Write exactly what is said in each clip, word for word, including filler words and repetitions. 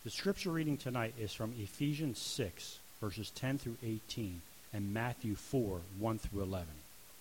The scripture reading tonight is from Ephesians six, verses ten through eighteen, and Matthew four, one through eleven.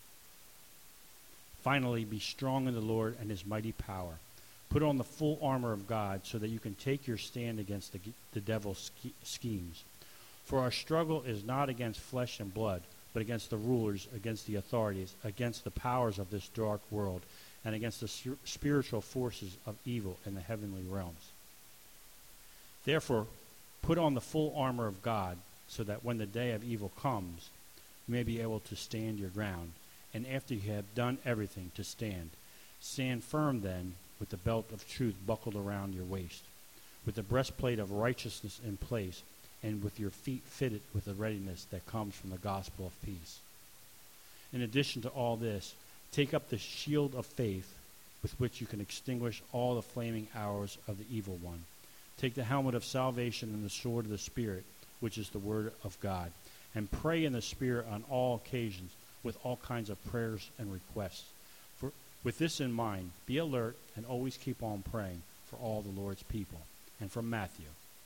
Finally, be strong in the Lord and his mighty power. Put on the full armor of God so that you can take your stand against the, the devil's schemes. For our struggle is not against flesh and blood, but against the rulers, against the authorities, against the powers of this dark world, and against the spiritual forces of evil in the heavenly realms. Therefore, put on the full armor of God, so that when the day of evil comes, you may be able to stand your ground, and after you have done everything, to stand. Stand firm then, with the belt of truth buckled around your waist, with the breastplate of righteousness in place, and with your feet fitted with the readiness that comes from the gospel of peace. In addition to all this, take up the shield of faith, with which you can extinguish all the flaming arrows of the evil one. Take the helmet of salvation and the sword of the Spirit, which is the word of God, and pray in the Spirit on all occasions with all kinds of prayers and requests. For with this in mind, be alert and always keep on praying for all the Lord's people. And from Matthew.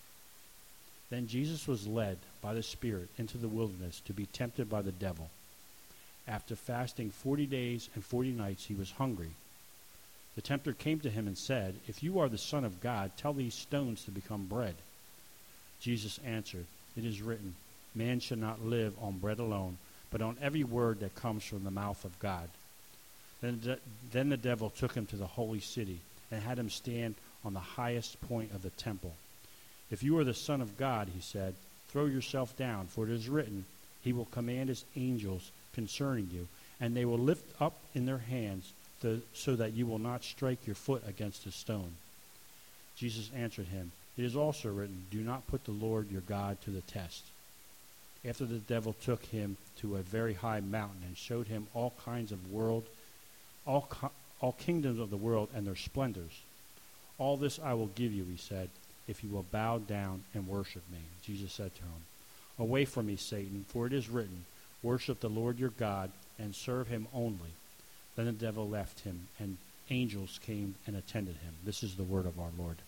Then Jesus was led by the Spirit into the wilderness to be tempted by the devil. After fasting forty days and forty nights, he was hungry. The tempter came to him and said, "If you are the Son of God, tell these stones to become bread." Jesus answered, "It is written, man shall not live on bread alone, but on every word that comes from the mouth of God." Then, de- then the devil took him to the holy city and had him stand on the highest point of the temple. "If you are the Son of God," he said, "throw yourself down, for it is written, he will command his angels concerning you, and they will lift up in their hands to, so that you will not strike your foot against a stone." Jesus answered him, "It is also written, do not put the Lord your God to the test." After the devil took him to a very high mountain and showed him all kinds of world, all, co- all kingdoms of the world and their splendors. "All this I will give you," he said, "if you will bow down and worship me." Jesus said to him, "Away from me, Satan, for it is written, worship the Lord your God and serve him only." Then the devil left him, and angels came and attended him. This is the word of our Lord.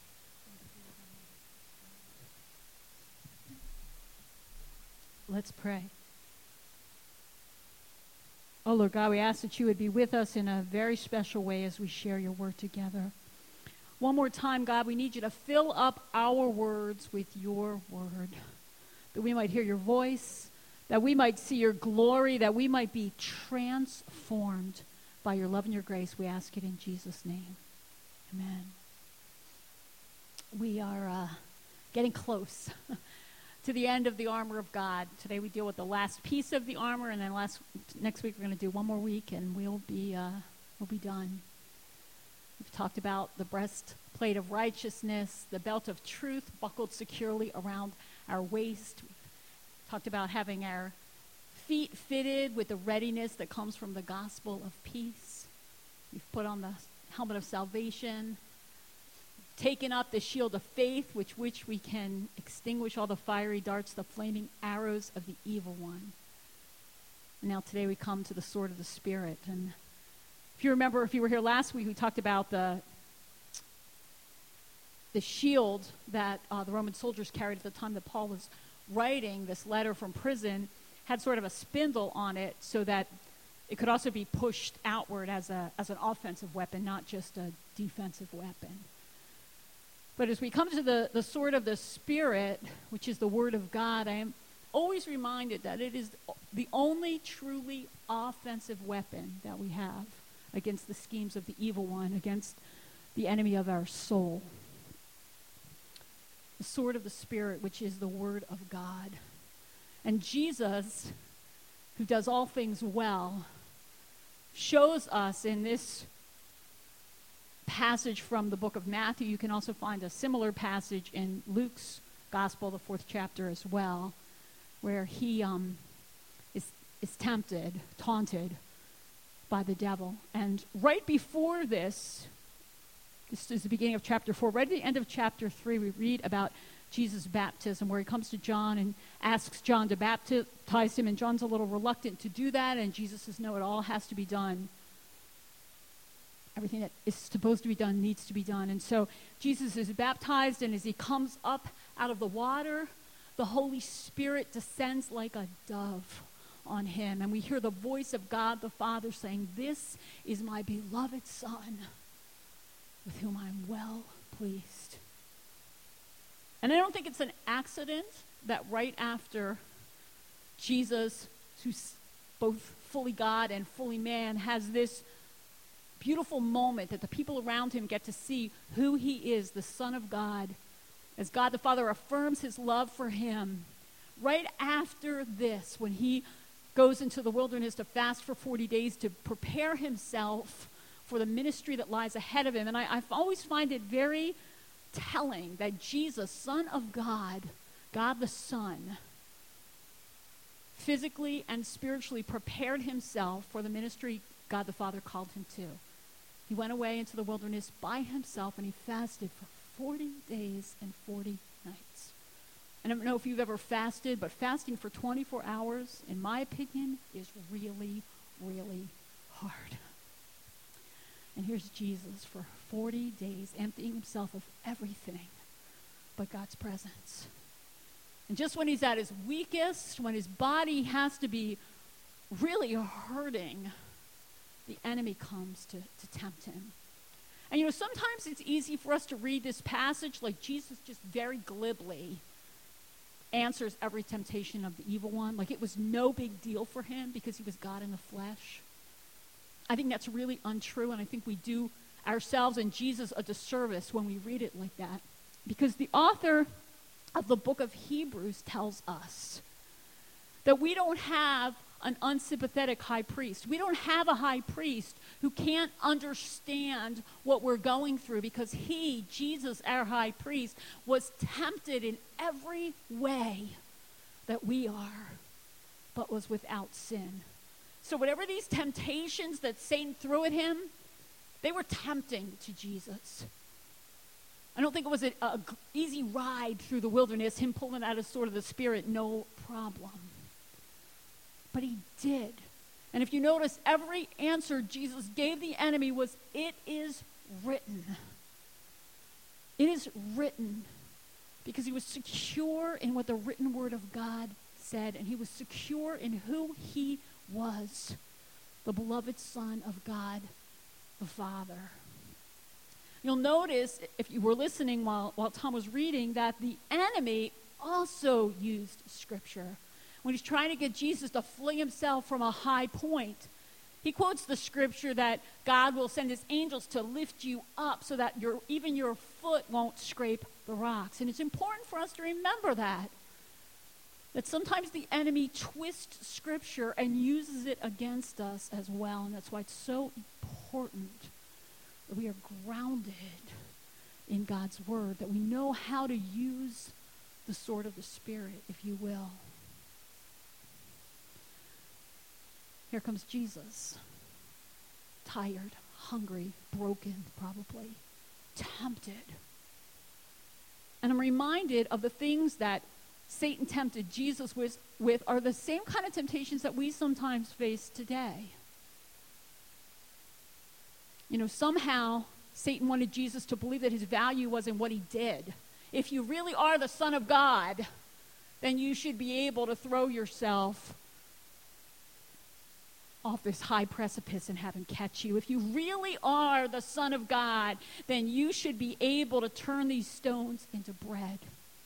Let's pray. Oh, Lord God, we ask that you would be with us in a very special way as we share your word together. One more time, God, we need you to fill up our words with your word, that we might hear your voice, that we might see your glory, that we might be transformed by your love and your grace. We ask it in Jesus' name. Amen. We are uh, getting close to the end of the armor of God. Today we deal with the last piece of the armor, and then last next week we're going to do one more week, and we'll be uh, we'll be done. We've talked about the breastplate of righteousness, the belt of truth buckled securely around our waist. We've talked about having our feet fitted with the readiness that comes from the gospel of peace. We've put on the helmet of salvation, taken up the shield of faith, with which we can extinguish all the fiery darts, the flaming arrows of the evil one. And now today we come to the sword of the Spirit. And if you remember, if you were here last week, we talked about the the shield that uh, the Roman soldiers carried at the time that Paul was writing this letter from prison. Had sort of a spindle on it so that it could also be pushed outward as a as an offensive weapon, not just a defensive weapon. But as we come to the, the sword of the Spirit, which is the word of God, I am always reminded that it is the only truly offensive weapon that we have against the schemes of the evil one, against the enemy of our soul. The sword of the Spirit, which is the word of God. And Jesus, who does all things well, shows us in this passage from the book of Matthew. You can also find a similar passage in Luke's gospel, the fourth chapter as well, where he um, is, is tempted, taunted by the devil. And right before this, this is the beginning of chapter four, right at the end of chapter three, we read about Jesus' baptism, where he comes to John and asks John to baptize him, and John's a little reluctant to do that, and Jesus says, no, it all has to be done everything that is supposed to be done needs to be done. And so Jesus is baptized, and as he comes up out of the water, the Holy Spirit descends like a dove on him. And we hear the voice of God the Father saying, "This is my beloved Son, with whom I am well pleased." And I don't think it's an accident that right after Jesus, who's both fully God and fully man, has this beautiful moment that the people around him get to see who he is, the Son of God, as God the Father affirms his love for him. Right after this, when he goes into the wilderness to fast for forty days to prepare himself for the ministry that lies ahead of him. And I, I always find it very telling that Jesus, Son of God, God the Son, physically and spiritually prepared himself for the ministry God the Father called him to. He went away into the wilderness by himself, and he fasted for forty days and forty nights. I don't know if you've ever fasted, but fasting for twenty-four hours, in my opinion, is really, really hard. And here's Jesus for forty days, emptying himself of everything but God's presence. And just when he's at his weakest, when his body has to be really hurting, the enemy comes to, to tempt him. And you know, sometimes it's easy for us to read this passage like Jesus just very glibly answers every temptation of the evil one. Like it was no big deal for him because he was God in the flesh. I think that's really untrue, and I think we do ourselves and Jesus a disservice when we read it like that. Because the author of the book of Hebrews tells us that we don't have an unsympathetic high priest. We don't have a high priest who can't understand what we're going through, because he, Jesus, our high priest, was tempted in every way that we are, but was without sin. So whatever these temptations that Satan threw at him, they were tempting to Jesus. I don't think it was an easy ride through the wilderness, him pulling out his sword of the Spirit, no problem. But he did. And if you notice, every answer Jesus gave the enemy was, "It is written." It is written. Because he was secure in what the written word of God said, and he was secure in who he was, the beloved Son of God the Father. You'll notice, if you were listening while, while Tom was reading, that the enemy also used Scripture. When he's trying to get Jesus to fling himself from a high point, he quotes the Scripture that God will send his angels to lift you up so that your even your foot won't scrape the rocks. And it's important for us to remember that. That sometimes the enemy twists Scripture and uses it against us as well. And that's why it's so important that we are grounded in God's word, that we know how to use the sword of the Spirit, if you will. Here comes Jesus, tired, hungry, broken, probably, tempted. And I'm reminded of the things that Satan tempted Jesus with, with are the same kind of temptations that we sometimes face today. You know, somehow Satan wanted Jesus to believe that his value was in what he did. If you really are the Son of God, then you should be able to throw yourself off this high precipice and have him catch you. If you really are the Son of God, then you should be able to turn these stones into bread.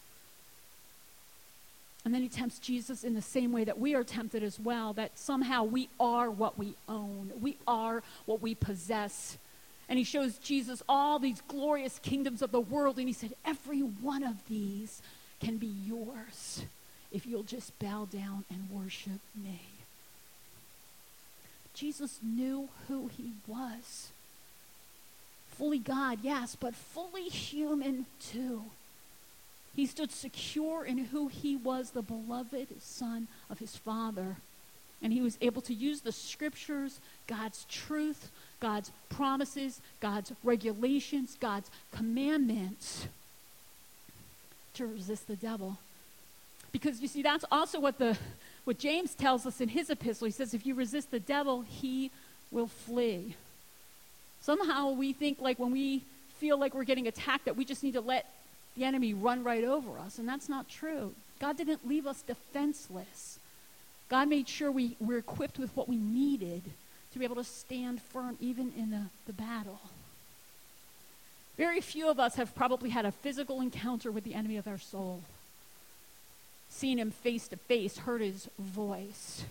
And then he tempts Jesus in the same way that we are tempted as well, that somehow we are what we own. We are what we possess. And he shows Jesus all these glorious kingdoms of the world, and he said, every one of these can be yours if you'll just bow down and worship me. Jesus knew who he was. Fully God, yes, but fully human too. He stood secure in who he was, the beloved Son of his Father. And he was able to use the Scriptures, God's truth, God's promises, God's regulations, God's commandments to resist the devil. Because you see, that's also what the what James tells us in his epistle. He says, if you resist the devil, he will flee. Somehow we think like when we feel like we're getting attacked that we just need to let the enemy run right over us, and that's not true. God didn't leave us defenseless. God made sure we were equipped with what we needed to be able to stand firm even in the, the battle. Very few of us have probably had a physical encounter with the enemy of our soul, seen him face to face, heard his voice.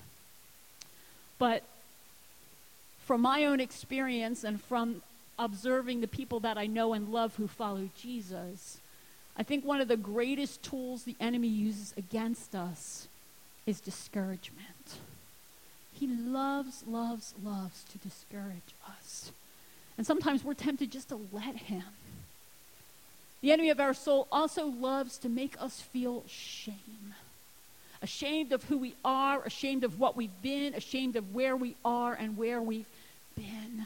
But from my own experience and from observing the people that I know and love who follow Jesus, I think one of the greatest tools the enemy uses against us is discouragement. He loves, loves, loves to discourage us. And sometimes we're tempted just to let him. The enemy of our soul also loves to make us feel shame. Ashamed of who we are, ashamed of what we've been, ashamed of where we are and where we've been.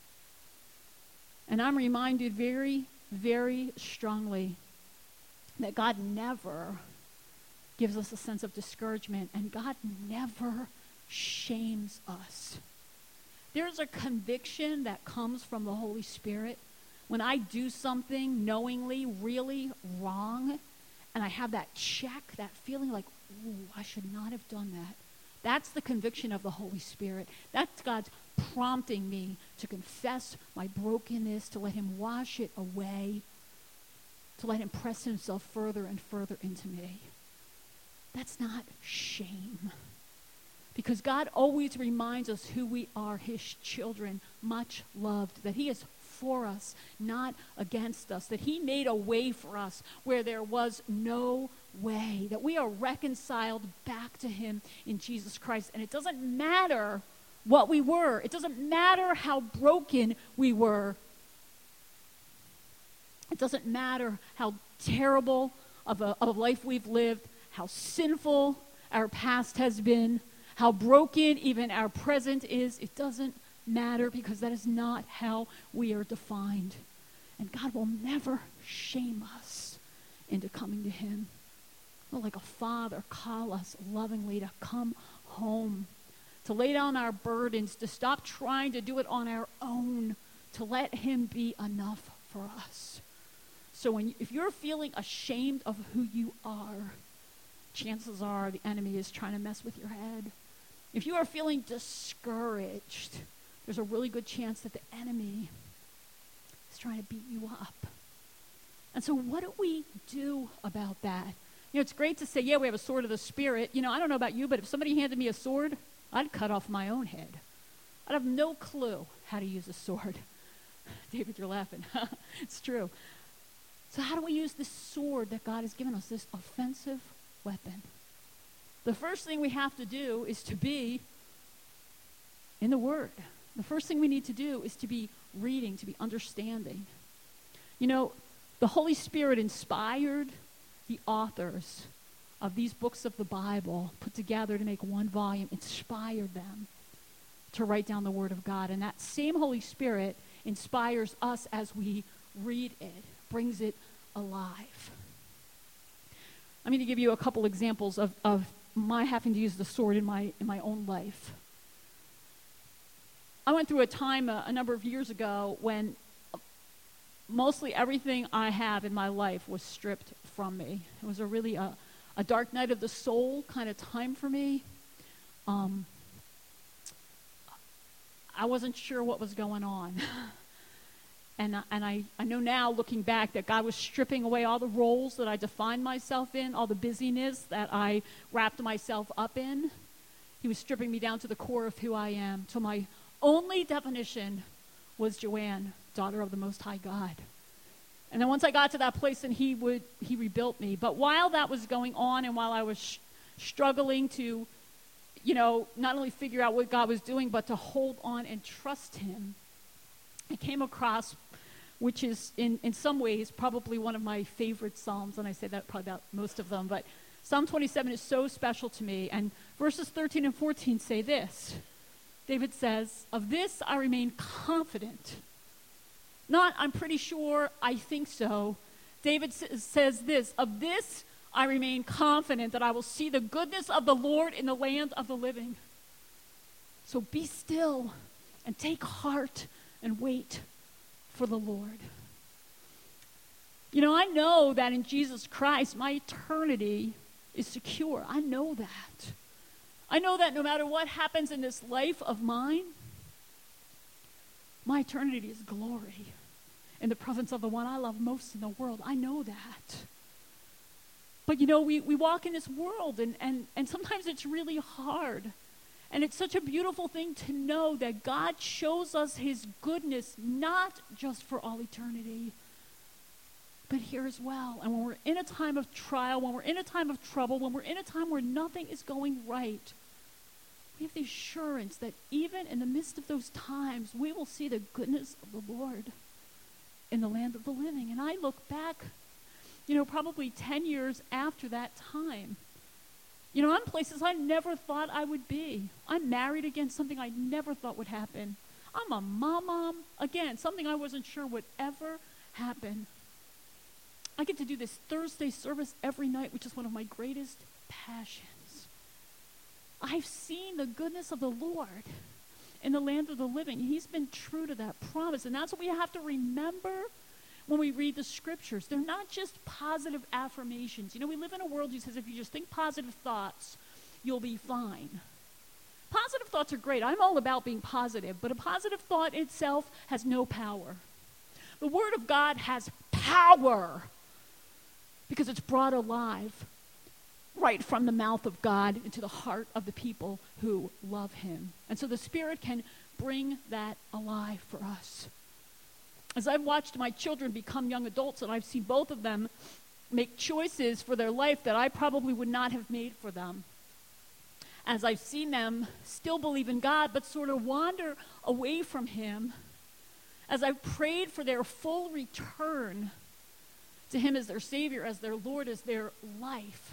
And I'm reminded very, very strongly that God never gives us a sense of discouragement, and God never shames us. There's a conviction that comes from the Holy Spirit when I do something knowingly really wrong, and I have that check, that feeling like, ooh, I should not have done that. That's the conviction of the Holy Spirit. That's God's prompting me to confess my brokenness, to let him wash it away, to let him press himself further and further into me. That's not shame. Because God always reminds us who we are, his children, much loved, that he is for us, not against us, that he made a way for us where there was no way, that we are reconciled back to him in Jesus Christ. And it doesn't matter what we were. It doesn't matter how broken we were. It doesn't matter how terrible of a, of a life we've lived, how sinful our past has been, how broken even our present is. It doesn't matter, because that is not how we are defined. And God will never shame us into coming to him. He'll, like a father, call us lovingly to come home, to lay down our burdens, to stop trying to do it on our own, to let him be enough for us. So when you, if you're feeling ashamed of who you are, chances are the enemy is trying to mess with your head. If you are feeling discouraged, there's a really good chance that the enemy is trying to beat you up. And so what do we do about that? You know, it's great to say, yeah, we have a sword of the Spirit. You know, I don't know about you, but if somebody handed me a sword, I'd cut off my own head. I'd have no clue how to use a sword. David, you're laughing. It's true. So how do we use this sword that God has given us, this offensive weapon? The first thing we have to do is to be in the Word. The first thing we need to do is to be reading, to be understanding. You know, the Holy Spirit inspired the authors of these books of the Bible, put together to make one volume, inspired them to write down the Word of God. And that same Holy Spirit inspires us as we read it, brings it alive. I'm going to give you a couple examples of, of my having to use the sword in my in my own life. I went through a time a, a number of years ago when mostly everything I have in my life was stripped from me. It was a really a, a dark night of the soul kind of time for me. Um, I wasn't sure what was going on. And, and I, I know now, looking back, that God was stripping away all the roles that I defined myself in, all the busyness that I wrapped myself up in. He was stripping me down to the core of who I am. So my only definition was Joanne, daughter of the Most High God. And then once I got to that place, and he would he rebuilt me. But while that was going on, and while I was sh- struggling to, you know, not only figure out what God was doing, but to hold on and trust him, I came across, which is in, in some ways probably one of my favorite Psalms, and I say that probably about most of them, but Psalm twenty-seven is so special to me, and verses thirteen and fourteen say this. David says, "Of this I remain confident." Not, I'm pretty sure, I think so. David s- says this, "Of this I remain confident, that I will see the goodness of the Lord in the land of the living." So be still and take heart, and wait for the Lord. You know, I know that in Jesus Christ, my eternity is secure. I know that. I know that no matter what happens in this life of mine, my eternity is glory in the presence of the one I love most in the world. I know that. But, you know, we, we walk in this world, and, and, and sometimes it's really hard. And it's such a beautiful thing to know that God shows us his goodness, not just for all eternity, but here as well. And when we're in a time of trial, when we're in a time of trouble, when we're in a time where nothing is going right, we have the assurance that even in the midst of those times, we will see the goodness of the Lord in the land of the living. And I look back, you know, probably ten years after that time. You know, I'm places I never thought I would be. I'm married again, something I never thought would happen. I'm a mom, again, something I wasn't sure would ever happen. I get to do this Thursday service every night, which is one of my greatest passions. I've seen the goodness of the Lord in the land of the living. He's been true to that promise, and that's what we have to remember when we read the scriptures. They're not just positive affirmations. You know, we live in a world that says if you just think positive thoughts, you'll be fine. Positive thoughts are great. I'm all about being positive, but a positive thought itself has no power. The Word of God has power because it's brought alive right from the mouth of God into the heart of the people who love him. And so the Spirit can bring that alive for us. As I've watched my children become young adults, and I've seen both of them make choices for their life that I probably would not have made for them. As I've seen them still believe in God, but sort of wander away from him. As I've prayed for their full return to him as their Savior, as their Lord, as their life,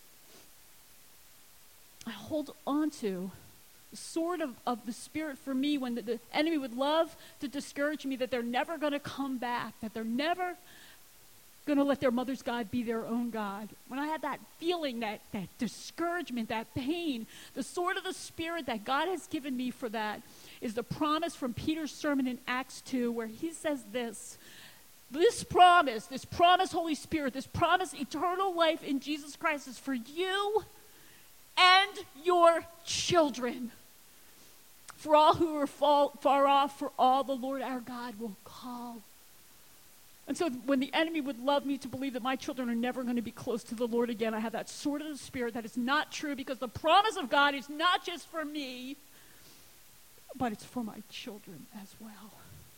I hold on to the sword of, of the Spirit for me when the, the enemy would love to discourage me that they're never going to come back, that they're never going to let their mother's God be their own God. When I had that feeling, that, that discouragement, that pain, the sword of the Spirit that God has given me for that is the promise from Peter's sermon in Acts two, where he says this, this promise, this promise, Holy Spirit, this promise, eternal life in Jesus Christ is for you and your children. For all who are fall, far off, for all the Lord our God will call. And so when the enemy would love me to believe that my children are never going to be close to the Lord again, I have that sword of the Spirit that is not true, because the promise of God is not just for me, but it's for my children as well.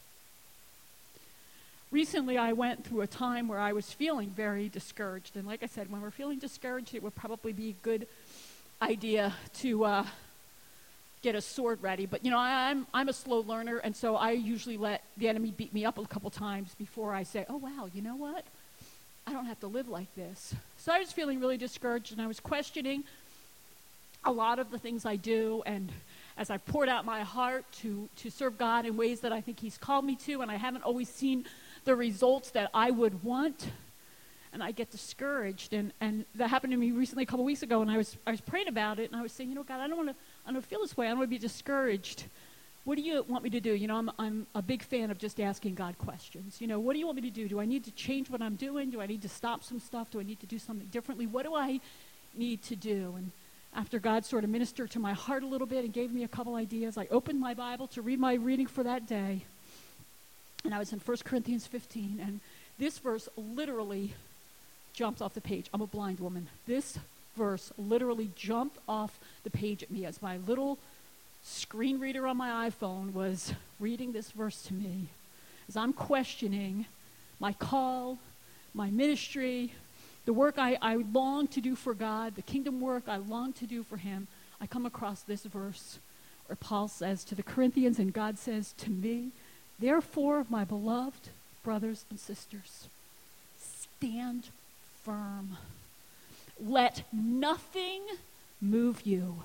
Recently, I went through a time where I was feeling very discouraged. And like I said, when we're feeling discouraged, it would probably be a good idea to uh, get a sword ready. But, you know, I, I'm I'm a slow learner, and so I usually let the enemy beat me up a couple times before I say, oh, wow, you know what? I don't have to live like this. So I was feeling really discouraged, and I was questioning a lot of the things I do. And as I poured out my heart to, to serve God in ways that I think he's called me to, and I haven't always seen the results that I would want, and I get discouraged. And, and that happened to me recently a couple weeks ago, and I was I was praying about it, and I was saying, you know, God, I don't want to I don't feel this way. I don't want to be discouraged. What do you want me to do? You know, I'm I'm a big fan of just asking God questions. You know, what do you want me to do? Do I need to change what I'm doing? Do I need to stop some stuff? Do I need to do something differently? What do I need to do? And after God sort of ministered to my heart a little bit and gave me a couple ideas, I opened my Bible to read my reading for that day. And I was in First Corinthians fifteen, and this verse literally jumps off the page. I'm a blind woman. This verse literally jumped off the page at me as my little screen reader on my iPhone was reading this verse to me. As I'm questioning my call, my ministry, the work I, I long to do for God, the kingdom work I long to do for him, I come across this verse where Paul says to the Corinthians, and God says to me, therefore, my beloved brothers and sisters, stand firm. Let nothing move you.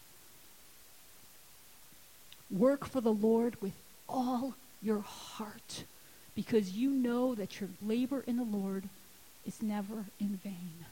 Work for the Lord with all your heart, because you know that your labor in the Lord is never in vain.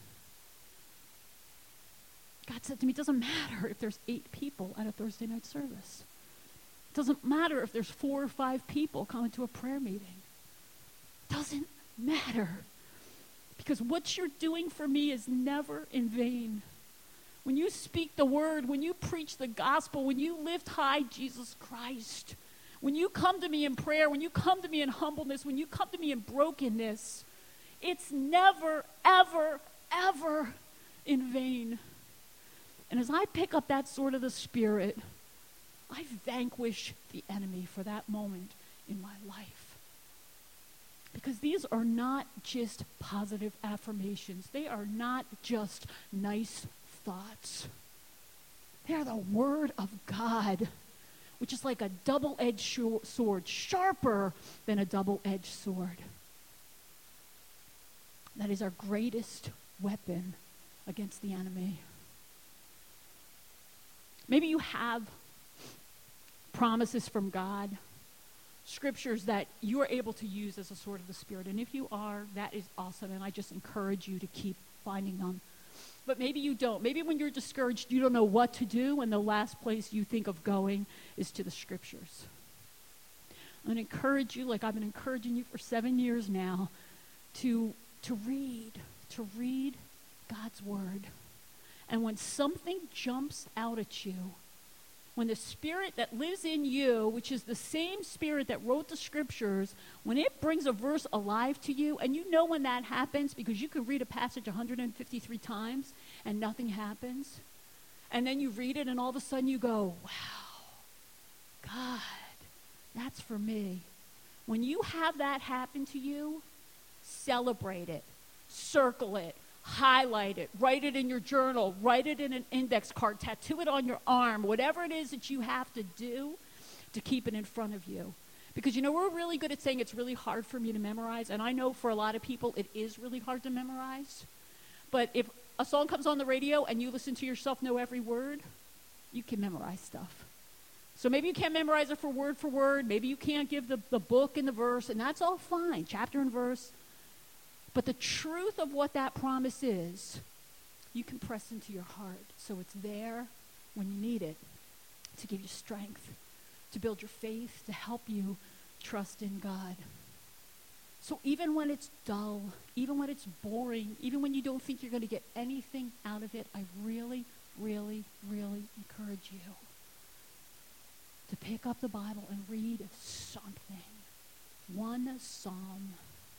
God said to me, it doesn't matter if there's eight people at a Thursday night service. Doesn't matter if there's four or five people coming to a prayer meeting. Doesn't matter. Because what you're doing for me is never in vain. When you speak the word, when you preach the gospel, when you lift high Jesus Christ, when you come to me in prayer, when you come to me in humbleness, when you come to me in brokenness, it's never, ever, ever in vain. And as I pick up that sword of the Spirit, I vanquish the enemy for that moment in my life. Because these are not just positive affirmations. They are not just nice thoughts. They are the Word of God, which is like a double-edged sh- sword, sharper than a double-edged sword. That is our greatest weapon against the enemy. Maybe you have promises from God, scriptures that you are able to use as a sword of the Spirit. And if you are, that is awesome, and I just encourage you to keep finding them. But maybe you don't. Maybe when you're discouraged, you don't know what to do, and the last place you think of going is to the scriptures. I'm going to encourage you, like I've been encouraging you for seven years now, to, to read, to read God's Word. And when something jumps out at you, when the Spirit that lives in you, which is the same Spirit that wrote the scriptures, when it brings a verse alive to you, and you know when that happens because you can read a passage one hundred fifty-three times and nothing happens, and then you read it and all of a sudden you go, wow, God, that's for me. When you have that happen to you, celebrate it, circle it, highlight it, write it in your journal, write it in an index card, tattoo it on your arm, whatever it is that you have to do to keep it in front of you. Because, you know, we're really good at saying it's really hard for me to memorize, and I know for a lot of people it is really hard to memorize. But if a song comes on the radio and you listen to yourself know every word, you can memorize stuff. So maybe you can't memorize it for word for word, maybe you can't give the, the book and the verse, and that's all fine, chapter and verse. But the truth of what that promise is, you can press into your heart so it's there when you need it, to give you strength, to build your faith, to help you trust in God. So even when it's dull, even when it's boring, even when you don't think you're going to get anything out of it, I really, really, really encourage you to pick up the Bible and read something. One psalm.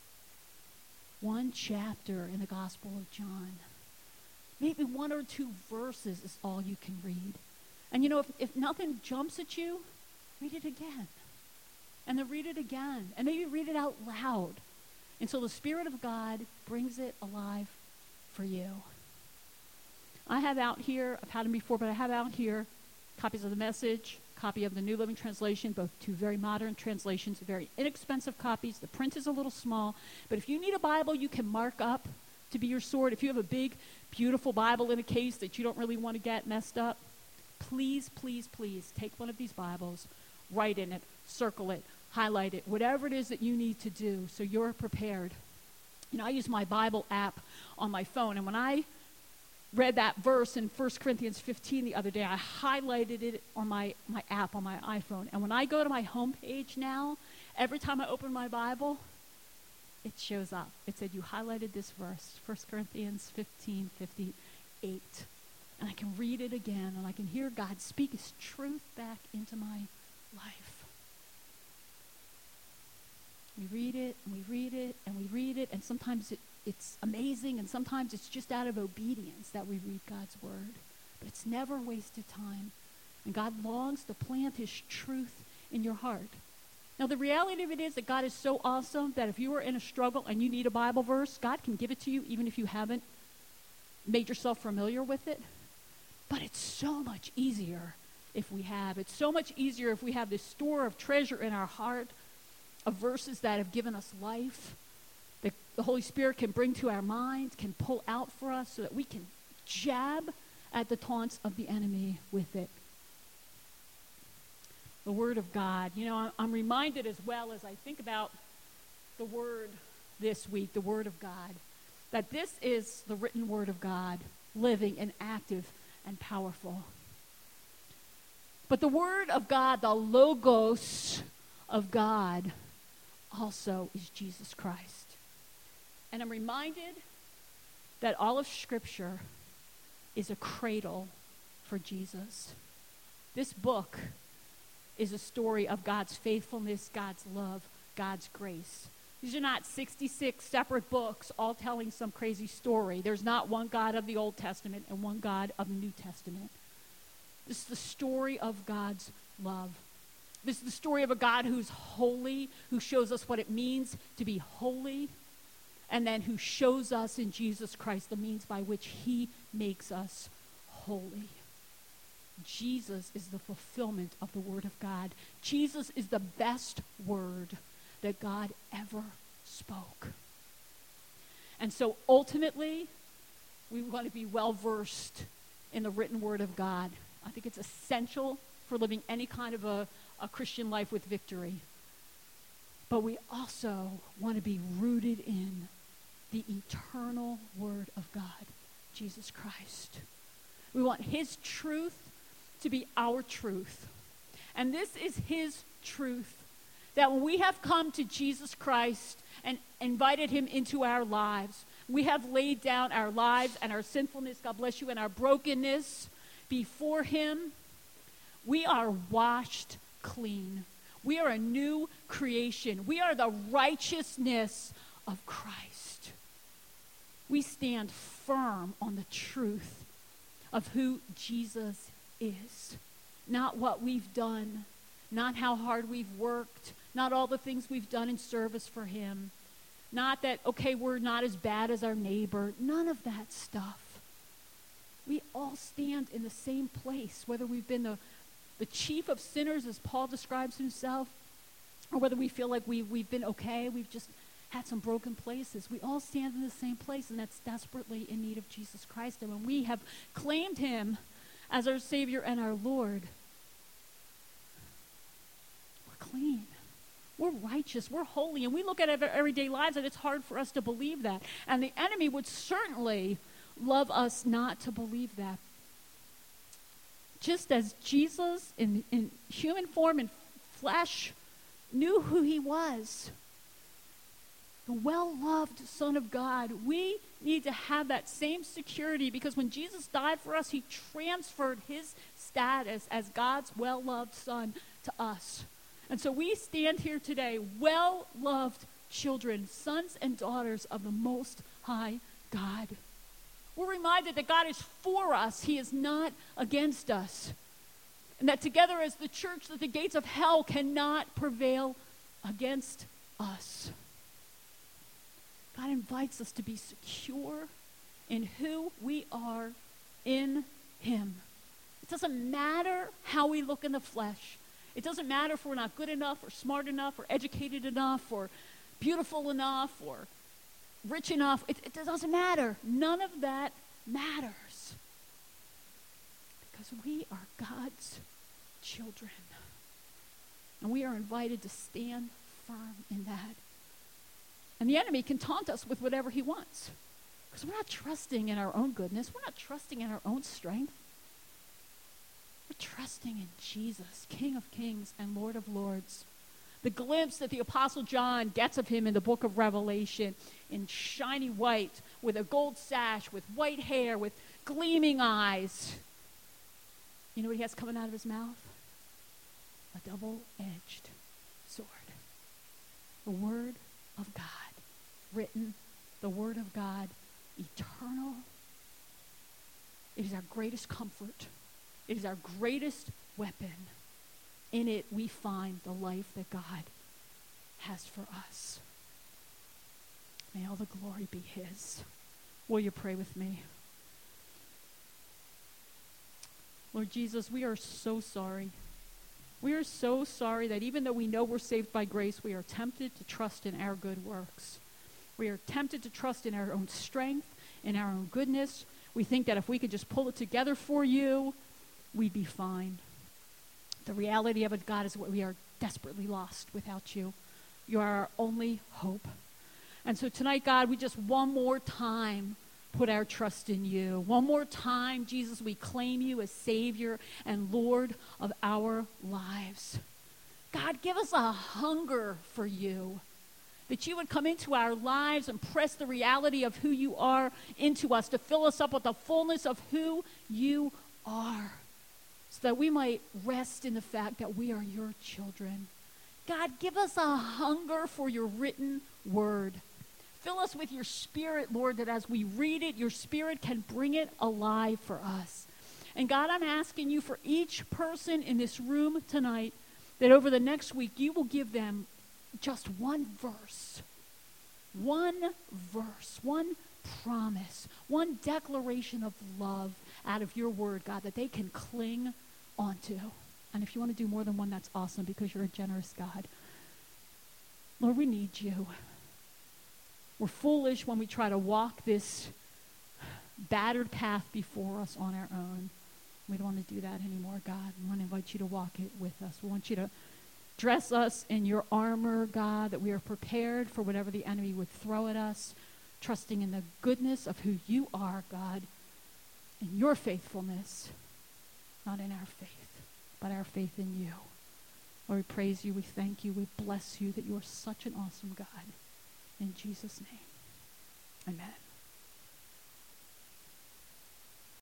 One chapter in the Gospel of John. Maybe one or two verses is all you can read. And you know, if, if nothing jumps at you, read it again. And then read it again. And maybe read it out loud until the Spirit of God brings it alive for you. I have out here, I've had them before, but I have out here copies of the Message, copy of the New Living Translation, both two very modern translations, very inexpensive copies. The print is a little small, but if you need a Bible you can mark up to be your sword, if you have a big, beautiful Bible in a case that you don't really want to get messed up, please, please, please take one of these Bibles, write in it, circle it, highlight it, whatever it is that you need to do so you're prepared. You know, I use my Bible app on my phone, and when I read that verse in First Corinthians fifteen the other day, I highlighted it on my, my app on my iPhone. And when I go to my homepage now, every time I open my Bible, it shows up. It said, you highlighted this verse, First Corinthians fifteen fifty-eight. And I can read it again, and I can hear God speak his truth back into my life. We read it, and we read it, and we read it, and sometimes it It's amazing, and sometimes it's just out of obedience that we read God's Word. But it's never wasted time. And God longs to plant his truth in your heart. Now, the reality of it is that God is so awesome that if you are in a struggle and you need a Bible verse, God can give it to you even if you haven't made yourself familiar with it. But it's so much easier if we have. It's so much easier if we have this store of treasure in our heart of verses that have given us life, that the Holy Spirit can bring to our minds, can pull out for us so that we can jab at the taunts of the enemy with it. The Word of God. You know, I'm reminded as well as I think about the Word this week, the Word of God, that this is the written Word of God, living and active and powerful. But the Word of God, the Logos of God, also is Jesus Christ. And I'm reminded that all of Scripture is a cradle for Jesus. This book is a story of God's faithfulness, God's love, God's grace. These are not sixty-six separate books all telling some crazy story. There's not one God of the Old Testament and one God of the New Testament. This is the story of God's love. This is the story of a God who's holy, who shows us what it means to be holy, and then who shows us in Jesus Christ the means by which he makes us holy. Jesus is the fulfillment of the Word of God. Jesus is the best word that God ever spoke. And so ultimately, we want to be well-versed in the written Word of God. I think it's essential for living any kind of a, a Christian life with victory. But we also want to be rooted in the eternal Word of God, Jesus Christ. We want his truth to be our truth. And this is his truth, that when we have come to Jesus Christ and invited him into our lives, we have laid down our lives and our sinfulness, God bless you, and our brokenness before him. We are washed clean. We are a new creation. We are the righteousness of Christ. We stand firm on the truth of who Jesus is. Not what we've done, not how hard we've worked, not all the things we've done in service for him. Not that, okay, we're not as bad as our neighbor. None of that stuff. We all stand in the same place, whether we've been the, the chief of sinners, as Paul describes himself, or whether we feel like we, we've been okay, we've just had some broken places. We all stand in the same place, and that's desperately in need of Jesus Christ. And when we have claimed him as our Savior and our Lord, we're clean. We're righteous. We're holy. And we look at our everyday lives, and it's hard for us to believe that. And the enemy would certainly love us not to believe that. Just as Jesus, in, in human form and flesh, knew who he was, the well-loved Son of God, we need to have that same security, because when Jesus died for us, he transferred his status as God's well-loved Son to us. And so we stand here today, well-loved children, sons and daughters of the Most High God. We're reminded that God is for us. He is not against us. And that together as the church, that the gates of hell cannot prevail against us. God invites us to be secure in who we are in him. It doesn't matter how we look in the flesh. It doesn't matter if we're not good enough or smart enough or educated enough or beautiful enough or rich enough. It, it doesn't matter. None of that matters. Because we are God's children. And we are invited to stand firm in that. And the enemy can taunt us with whatever he wants. Because we're not trusting in our own goodness. We're not trusting in our own strength. We're trusting in Jesus, King of Kings and Lord of Lords. The glimpse that the Apostle John gets of him in the book of Revelation, in shiny white, with a gold sash, with white hair, with gleaming eyes. You know what he has coming out of his mouth? A double-edged sword. The Word of God. Written, the Word of God, eternal. It is our greatest comfort. It is our greatest weapon. In it we find the life that God has for us. May all the glory be his. Will you pray with me? Lord Jesus, we are so sorry. We are so sorry that even though we know we're saved by grace, we are tempted to trust in our good works. We are tempted to trust in our own strength, in our own goodness. We think that if we could just pull it together for you, we'd be fine. The reality of it, God, is what we are desperately lost without you. You are our only hope. And so tonight, God, we just one more time put our trust in you. One more time, Jesus, we claim you as Savior and Lord of our lives. God, give us a hunger for you, that you would come into our lives and press the reality of who you are into us, to fill us up with the fullness of who you are, so that we might rest in the fact that we are your children. God, give us a hunger for your written word. Fill us with your Spirit, Lord, that as we read it, your Spirit can bring it alive for us. And God, I'm asking you for each person in this room tonight, that over the next week you will give them just one verse, one verse, one promise, one declaration of love out of your word, God, that they can cling onto. And if you want to do more than one, that's awesome, because you're a generous God. Lord, we need you. We're foolish when we try to walk this battered path before us on our own. We don't want to do that anymore, God. We want to invite you to walk it with us. We want you to dress us in your armor, God, that we are prepared for whatever the enemy would throw at us, trusting in the goodness of who you are, God, and your faithfulness, not in our faith, but our faith in you. Lord, we praise you, we thank you, we bless you that you are such an awesome God. In Jesus' name, amen.